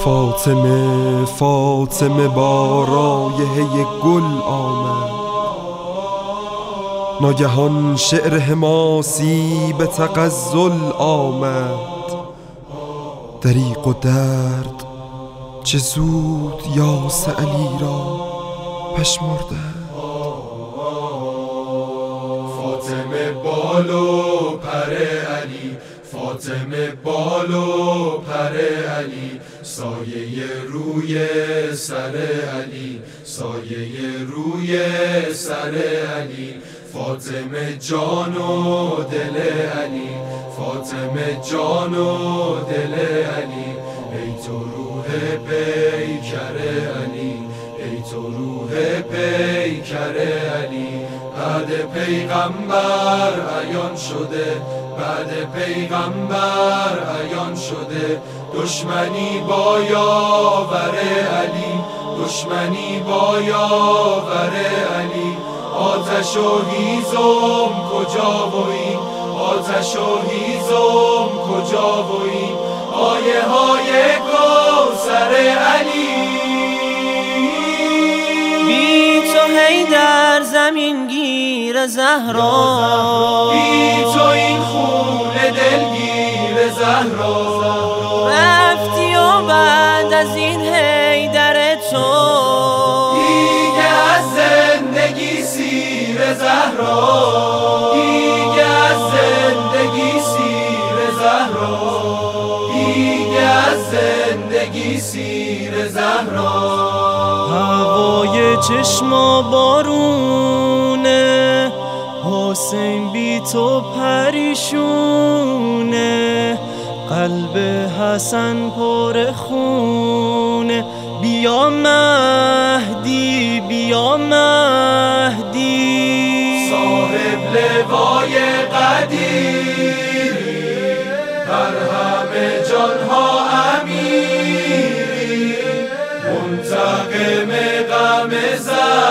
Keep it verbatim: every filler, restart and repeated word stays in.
فاطمه فاطمه با رایحه گل آمد، ناگهان شعر حماسی به تغزل آمد. دریغ و درد چه زود یاس علی را پشمردند. فاطمه بالو پر علی، فاطمه بالو پر علی، سایه روی سر علی، سایه روی سر علی. فاطمه جان و دل علی، فاطمه جان و دل علی. ای تو روح پیکر علی، ای تو روح پیکر علی. بعد پیغمبر عیان شده، بعد پیغمبر عیان شده. دشمنی با یاور علی، دشمنی با یاور علی. آتش و هیزم کجا وی، آتش و هیزم کجا وی. آیه های کوثر علی. بی تو حیدر زمین گیر زهرا، بی تو این خون دلگیر زهرا. رفتی و بعد از این حیدر تو دیگه از زندگی سیر زهرا، دیگه از زندگی سیر زهرا، دیگه از زندگی سیر زهرا. هوای چشما بارونه، حسین بی تو پریشونه. قلب حسن پر خونه، بیا مهدی بیا مهدی. صاحب لوای قدیر، بر همه جانها امیر. منتقم غم زد